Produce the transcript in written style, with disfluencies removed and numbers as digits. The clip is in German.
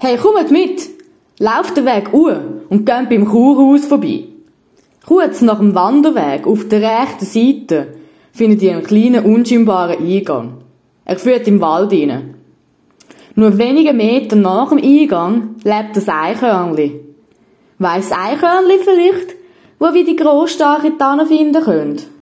Hey, kommt mit! Lauft den Weg und geht beim Kurhaus vorbei. Kurz nach dem Wanderweg auf der rechten Seite findet ihr einen kleinen, unscheinbaren Eingang. Er führt im Wald hinein. Nur wenige Meter nach dem Eingang lebt das Eichhörnli. Weiss das Eichhörnli vielleicht, wo wir die Großstarke Tanne finden können?